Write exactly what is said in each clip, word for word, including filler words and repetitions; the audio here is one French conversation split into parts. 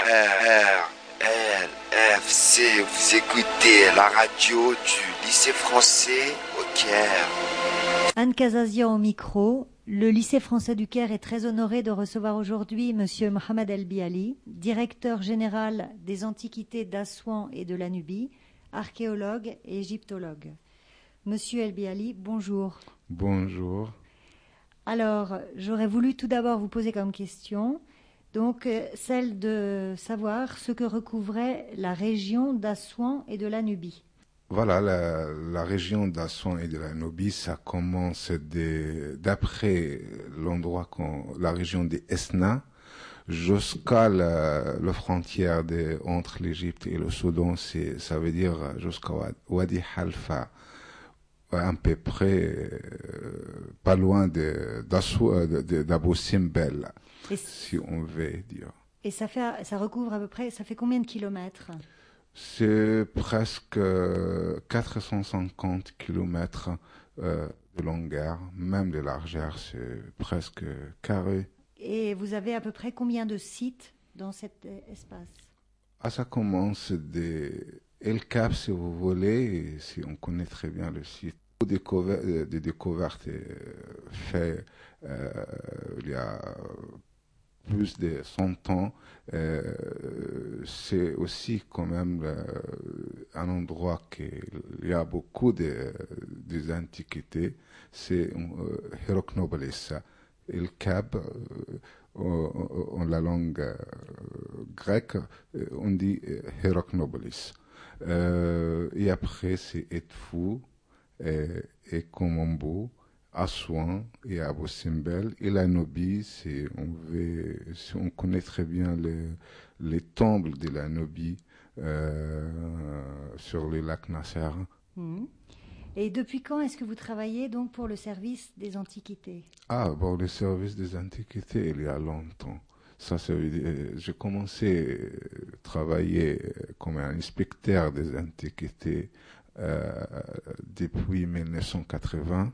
R, L, F, C, vous écoutez la radio du lycée français au Caire. Anne Kazazian au micro. Le lycée français du Caire est très honoré de recevoir aujourd'hui Monsieur Mohamed El Biali, directeur général des antiquités d'Assouan et de la Nubie, archéologue et égyptologue. Monsieur El Biali, bonjour. Bonjour. Alors, j'aurais voulu tout d'abord vous poser comme question, donc euh, celle de savoir ce que recouvrait la région d'Assouan et de la Nubie. Voilà, la, la région d'Assouan et de la Nubie, ça commence des, d'après l'endroit, qu'on, la région des Esna, jusqu'à la, la frontière de, entre l'Égypte et le Soudan, c'est, ça veut dire jusqu'à Wadi Halfa, à peu près euh, pas loin de, d'Assou, de, de, d'Abou Simbel, si on veut dire. Et ça fait, ça recouvre à peu près, ça fait combien de kilomètres? C'est presque quatre cent cinquante kilomètres euh, de longueur, même de largeur, c'est presque carré. Et vous avez à peu près combien de sites dans cet espace? Ah, ça commence des El Cap, si vous voulez, et si on connaît très bien le site. Des découvertes, des découvertes faites euh, il y a plus de cent ans. Euh, c'est aussi quand même euh, un endroit qui il y a beaucoup de, des antiquités. C'est euh, Héraknopolis. El Cap, euh, en, en la langue euh, grecque, on dit Héraknopolis. Euh, et après, c'est Edfou et, et Komombo, Assouan et Abou Simbel. Et la Nubie, c'est, on, veut, si on connaît très bien les, les tombes de la Nubie euh, sur le lac Nasser. Mmh. Et depuis quand est-ce que vous travaillez donc pour le service des antiquités? Ah, bon, le service des antiquités, il y a longtemps. Ça, ça veut dire, j'ai commencé à travailler comme un inspecteur des antiquités euh, depuis mille neuf cent quatre-vingts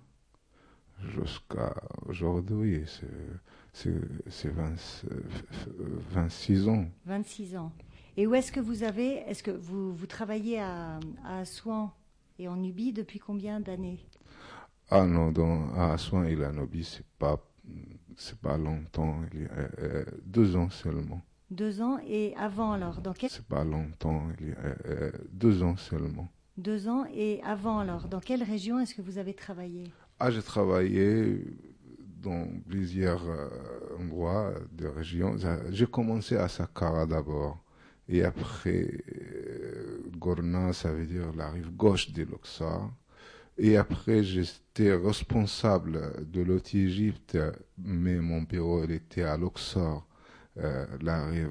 jusqu'à aujourd'hui. C'est, c'est, c'est vingt, vingt-six ans. vingt-six ans. Et où est-ce que vous avez, est-ce que vous, vous travaillez à, à Assouan et en Nubie depuis combien d'années? Ah non, dans, à Assouan et la Nubie, c'est pas, c'est pas longtemps, il y a euh, deux ans seulement. Deux ans, et avant alors, dans quel... C'est pas longtemps, il y a euh, deux ans seulement. Deux ans, et avant alors, dans quelle région est-ce que vous avez travaillé? Ah, j'ai travaillé dans plusieurs euh, endroits de régions. J'ai commencé à Saqqara d'abord. Et après, euh, Gourna, ça veut dire la rive gauche de l'Oxar. Et après, j'étais responsable de l'Haute-Égypte, mais mon bureau il était à l'Oxar, euh, la rive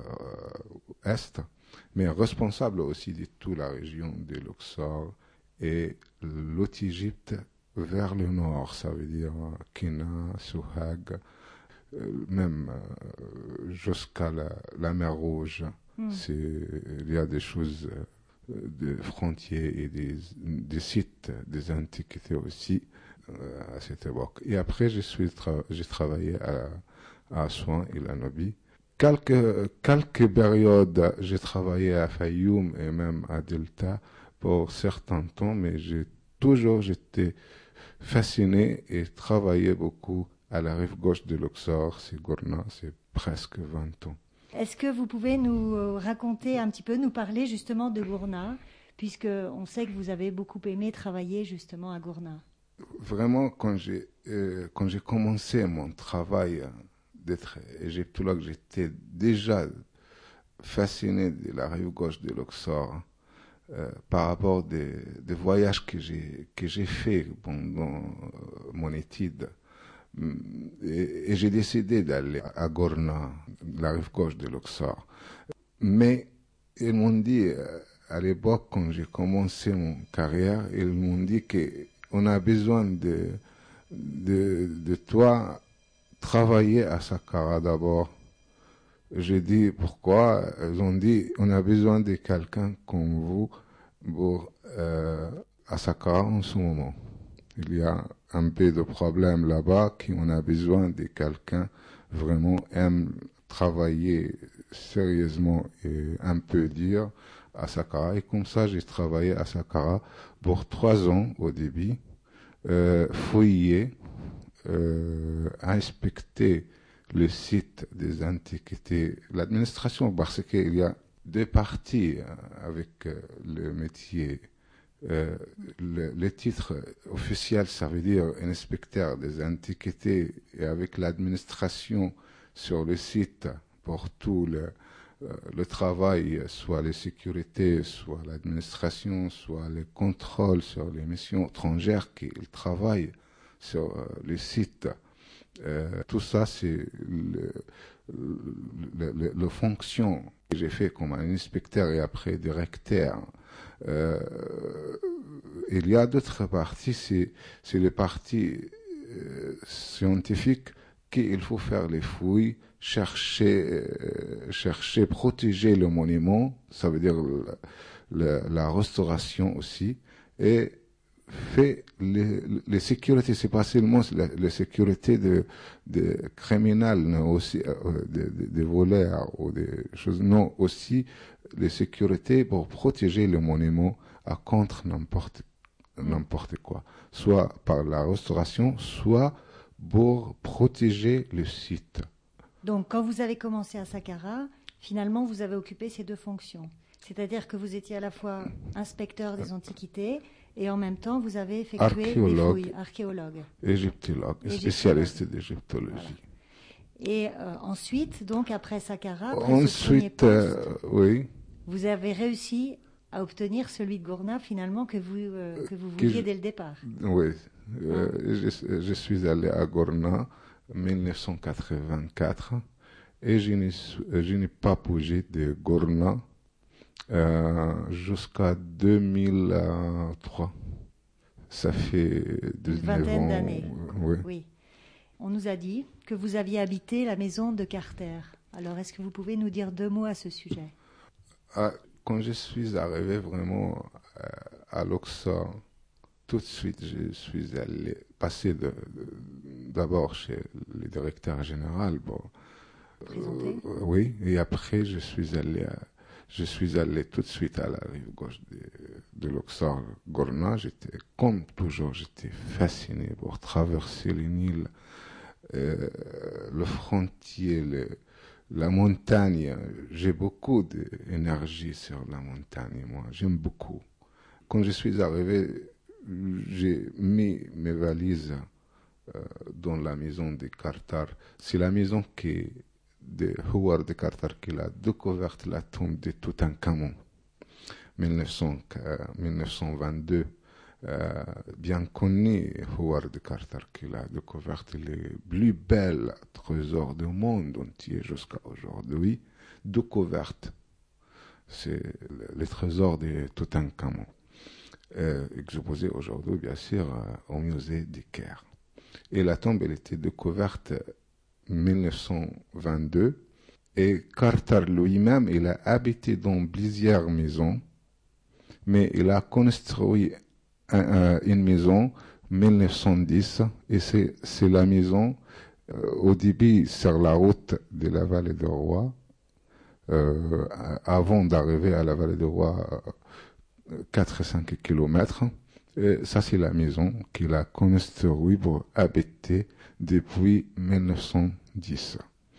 euh, est, mais responsable aussi de toute la région de l'Oxar et l'Haute-Égypte vers le nord, ça veut dire Kina, Souhag, euh, même euh, jusqu'à la, la mer Rouge. Mm. C'est, il y a des choses, euh, des frontières et des, des sites, des antiquités aussi euh, à cette époque. Et après, je suis tra- j'ai travaillé à, à Assouan et la Nubie. Quelques, quelques périodes, j'ai travaillé à Fayoum et même à Delta pour certains temps, mais j'ai toujours j'étais fasciné et travaillé beaucoup à la rive gauche de l'Oxor, c'est Gourna, c'est presque vingt ans. Est-ce que vous pouvez nous raconter un petit peu, nous parler justement de Gourna, puisque on sait que vous avez beaucoup aimé travailler justement à Gourna? Vraiment, quand j'ai, euh, quand j'ai commencé mon travail d'être égyptologue, j'étais déjà fasciné de la rive gauche de l'Oxor. Euh, par rapport des, des voyages que j'ai que j'ai fait pendant euh, mon étude et, et j'ai décidé d'aller à Gourna, la rive gauche de l'Oxor. Mais ils m'ont dit euh, à l'époque quand j'ai commencé mon carrière, ils m'ont dit que on a besoin de de, de toi travailler à Saqqara d'abord. J'ai dit pourquoi. Ils ont dit on a besoin de quelqu'un comme vous pour euh, à Saqqara en ce moment. Il y a un peu de problème là-bas, qu'on a besoin de quelqu'un vraiment aime travailler sérieusement et un peu dur à Saqqara. Et comme ça, j'ai travaillé à Saqqara pour trois ans au début, euh, fouiller, euh, inspecter le site des antiquités, l'administration, parce qu'il y a deux parties avec euh, le métier. Euh, le, le titre officiel, ça veut dire inspecteur des antiquités, et avec l'administration sur le site pour tout le, euh, le travail, soit les sécurités, soit l'administration, soit les contrôles sur les missions étrangères qui travaillent sur euh, le site. Euh, tout ça, c'est le, le, le, le fonction que j'ai fait comme un inspecteur et après directeur. Euh, il y a d'autres parties, c'est, c'est les parties euh, scientifiques qu'il faut faire les fouilles, chercher, euh, chercher, protéger le monument, ça veut dire le, le, la restauration aussi, et fait les, les sécurités, c'est pas seulement la, la sécurité de, de criminels, mais aussi euh, des de, de voleurs ou des choses, non, aussi les sécurités pour protéger le monument à contre n'importe n'importe quoi, soit par la restauration, soit pour protéger le site. Donc, quand vous avez commencé à Saqqara, finalement, vous avez occupé ces deux fonctions. C'est-à-dire que vous étiez à la fois inspecteur des antiquités et en même temps, vous avez effectué des fouilles, archéologue. Égyptologue, spécialiste d'égyptologie. Voilà. Et euh, ensuite, donc après Saqqara, après ensuite, ce premier poste, euh, oui. vous avez réussi à obtenir celui de Gourna, finalement, que vous, euh, que vous vouliez je, dès le départ. Oui. Euh, je, je suis allé à Gourna en dix-neuf cent quatre-vingt-quatre et je n'ai, je n'ai pas bougé de Gourna euh, jusqu'à deux mille trois. Ça fait dix-neuf Une vingtaine ans. d'années. Oui. Oui. On nous a dit que vous aviez habité la maison de Carter. Alors, est-ce que vous pouvez nous dire deux mots à ce sujet? Ah, quand je suis arrivé vraiment euh, à Luxor, tout de suite, je suis allé passer de, de, d'abord chez le directeur général. Bon, Présenté. Euh, oui, et après, je suis allé, à, je suis allé tout de suite à la rive gauche de, de Luxor, Gourna. J'étais, comme toujours, j'étais fasciné pour traverser le Nil, euh, le frontier, le, la montagne. J'ai beaucoup d'énergie sur la montagne, moi. J'aime beaucoup. Quand je suis arrivé, j'ai mis mes valises euh, dans la maison de Carter. C'est la maison qui de Howard de Carter qui a découvert la tombe de Toutankhamon, mille neuf cent vingt-deux. Euh, bien connu Howard de Carter qui a découvert les plus belles trésors du monde entier jusqu'à aujourd'hui. Découverte, c'est les trésors de Toutankhamon. Euh, exposé aujourd'hui, bien sûr, euh, au musée du Caire. Et la tombe, elle était découverte en mille neuf cent vingt-deux. Et Carter lui-même, il a habité dans plusieurs maisons, mais il a construit un, un, une maison en mille neuf cent dix, et c'est, c'est la maison, euh, au début, sur la route de la vallée de Roi, euh, avant d'arriver à la vallée de Roi, euh, quatre à cinq kilomètres. Et ça, c'est la maison qu'il a construite pour habiter depuis mille neuf cent dix.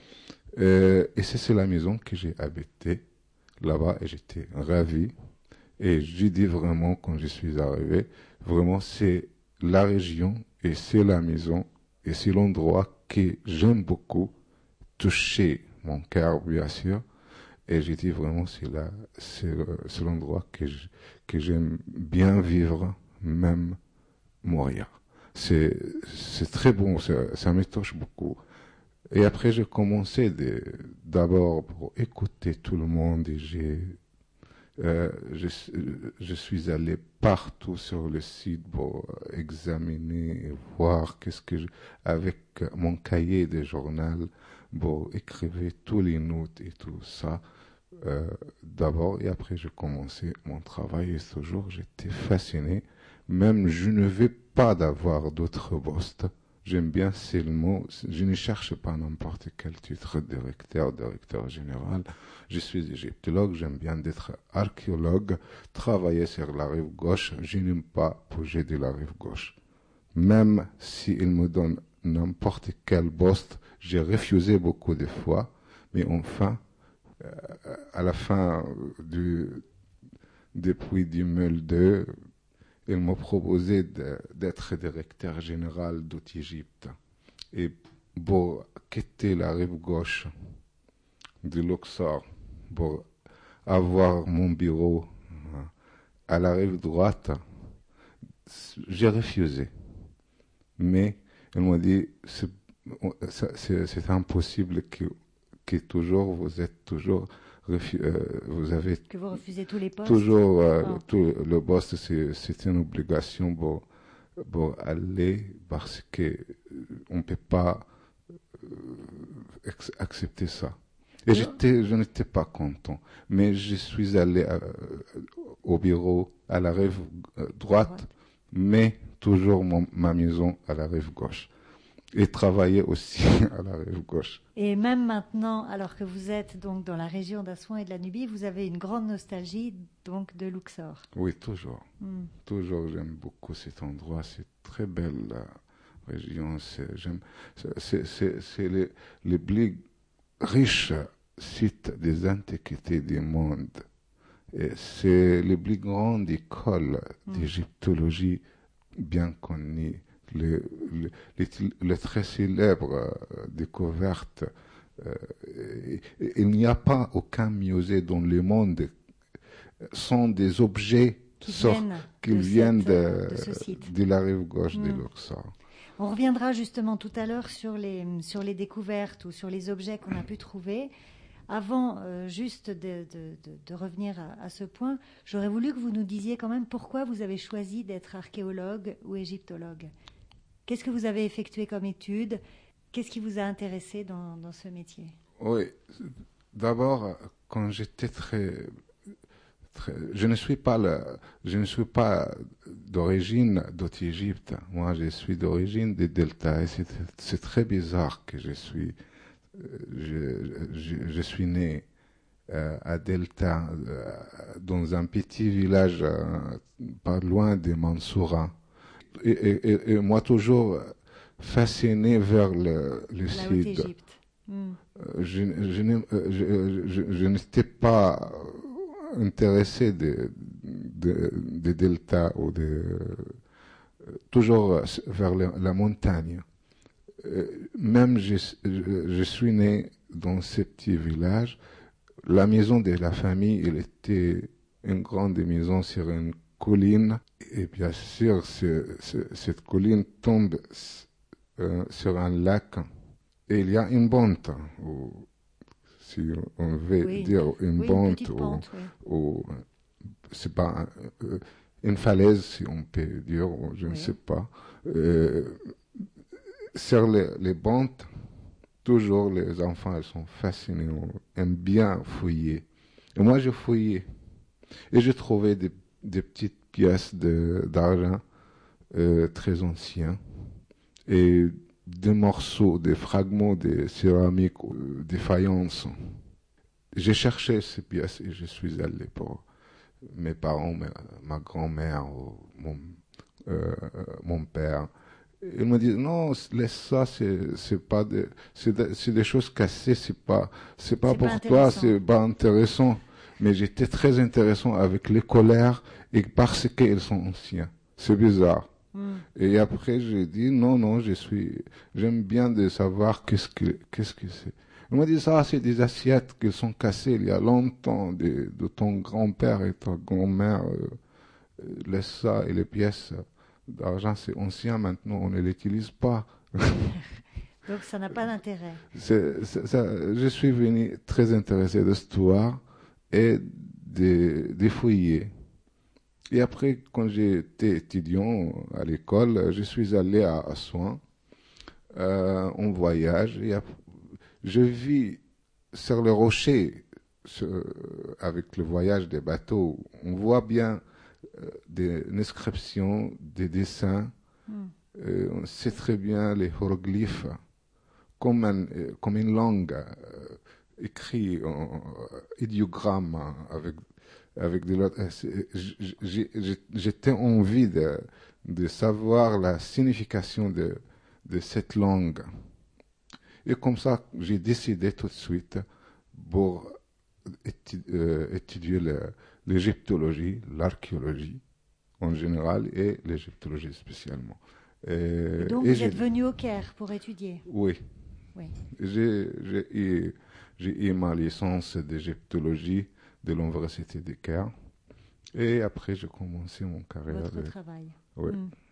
Euh, et c'est, c'est la maison que j'ai habité là-bas et j'étais ravi. Et je dis vraiment, quand je suis arrivé, vraiment, c'est la région et c'est la maison et c'est l'endroit que j'aime beaucoup, toucher mon cœur, bien sûr. Et j'ai dit vraiment, c'est, la, c'est, c'est l'endroit que, je, que j'aime bien vivre, même mourir. C'est, c'est très bon, ça, ça me touche beaucoup. Et après, j'ai commencé de, d'abord pour écouter tout le monde et j'ai, euh, je, je suis allé partout sur le site pour examiner et voir qu'est-ce que je, avec mon cahier de journal, pour écrire tous les notes et tout ça. Euh, d'abord et après j'ai commencé mon travail et ce jour j'étais fasciné Même je ne veux pas d'avoir d'autres postes. J'aime bien ces mots. Je ne cherche pas n'importe quel titre, directeur, directeur général. Je suis égyptologue, j'aime bien d'être archéologue, travailler sur la rive gauche. Je n'aime pas bouger de la rive gauche. Même s'il me donne n'importe quel poste, j'ai refusé beaucoup de fois, mais enfin, euh, à la fin du, depuis deux mille deux, il m'a proposé de, d'être directeur général d'Haute-Égypte. Et pour quitter la rive gauche de Luxor, pour avoir mon bureau à la rive droite, j'ai refusé. Mais il m'a dit, c'est, c'est, c'est impossible que, que toujours vous êtes toujours, refu- euh, vous avez Que vous refusez tous les postes. toujours euh, Oh. tout, le poste, c'est, c'est une obligation pour, pour aller parce que euh, on ne peut pas euh, ex- accepter ça. Et Oui. j'étais, je n'étais pas content. Mais je suis allé euh, au bureau à la rive euh, droite, Droite. mais toujours mon, ma maison à la rive gauche. Et travailler aussi à la rive gauche. Et même maintenant, alors que vous êtes donc dans la région d'Assouan et de la Nubie, vous avez une grande nostalgie donc de Luxor. Oui, toujours. Hmm. Toujours, j'aime beaucoup cet endroit. C'est très belle la région. C'est, j'aime, c'est, c'est, c'est, c'est les, les plus riches sites des antiquités du monde. Et c'est les plus grandes écoles Hmm. d'égyptologie bien connues. Le, le, les, les très célèbres euh, découvertes. Euh, et- et il n'y a pas aucun musée dans le monde sans des objets Qui sort- viennent qui de viennent cette, euh, de, de ce site. de la rive gauche de Mm. Luxor. On reviendra justement tout à l'heure sur les, sur les découvertes ou sur les objets qu'on a pu trouver. Avant euh, juste de, de, de, de revenir à, à ce point, j'aurais voulu que vous nous disiez quand même pourquoi vous avez choisi d'être archéologue ou égyptologue. Qu'est-ce que vous avez effectué comme études? Qu'est-ce qui vous a intéressé dans, dans ce métier? Oui, d'abord, quand j'étais très, très, je ne suis pas le, je ne suis pas d'origine d'Haute-Égypte. Moi, je suis d'origine des Deltas. Et c'est, c'est très bizarre que je suis, euh, je, je, je suis né euh, à Delta, euh, dans un petit village euh, pas loin de Mansoura. Et, et, et, et moi, toujours fasciné vers le, le La sud. Haute-Égypte. Hmm. Euh, Je, je, n'ai- euh, je, je, je n'étais pas intéressé de, de, de delta ou de euh, toujours euh, vers la, la montagne. Euh, même je, je, je suis né dans ce petit village. La maison de la famille, elle était une grande maison sur une colline. Et bien sûr, ce- ce- cette colline tombe euh, sur un lac. Et il y a une pente, ou, si on veut Oui, dire une oui, une pente, petite ou, pente, oui. ou c'est pas un- euh, une falaise, si on peut dire, ou je ne Oui. sais pas. Euh, sur les, les pentes, toujours les enfants ils sont fascinés, on aime bien fouiller. Et moi, je fouillais. Et je trouvais des, des petites pièces de, d'argent euh, très anciens. Et des morceaux, des fragments de céramique, euh, des faïences. J'ai cherché ces pièces et je suis allé pour mes parents, ma, ma grand-mère, ou mon, euh, mon père. Ils me disent non, laisse ça, c'est c'est pas des, c'est des, c'est des choses cassées, c'est pas c'est pas C'est pas pour toi, intéressant. c'est pas intéressant. Mais j'étais très intéressant avec les colères et parce qu'ils sont anciens. C'est bizarre. Hmm. Et après, j'ai dit, non, non, je suis, j'aime bien de savoir qu'est-ce que, qu'est-ce que c'est. On m'a dit, ça, c'est des assiettes qui sont cassées il y a longtemps, de, de ton grand-père et ta grand-mère, euh, euh, laisse ça, et les pièces d'argent, c'est ancien maintenant, on ne l'utilise pas. Donc ça n'a pas d'intérêt. C'est, c'est- ça, je suis venu très intéressé de cette histoire et des, des fouiller. Et après, quand j'étais étudiant à l'école, je suis allé à Assouan euh, en voyage. Et ap- je vis sur le rocher, sur- avec le voyage des bateaux, on voit bien euh, des inscriptions, des dessins. Mm. Euh, on sait très bien les hiéroglyphes comme, un, euh, comme une langue euh, écrite en euh, idéogramme hein, avec, avec de l'autre. euh, c'est- j- j'ai- j'ai- J'étais envie de, de savoir la signification de, de cette langue. Et comme ça, j'ai décidé tout de suite pour étu- euh, étudier le- l'égyptologie, l'archéologie en général et l'égyptologie spécialement. Et Euh, donc, et vous j'ai- êtes venu au Caire pour étudier. Oui, Oui. j'ai j'ai eu, j'ai eu ma licence d'égyptologie de l'Université de Caire. Et après, j'ai commencé mon carrière. Votre de- travail. Oui. Mm.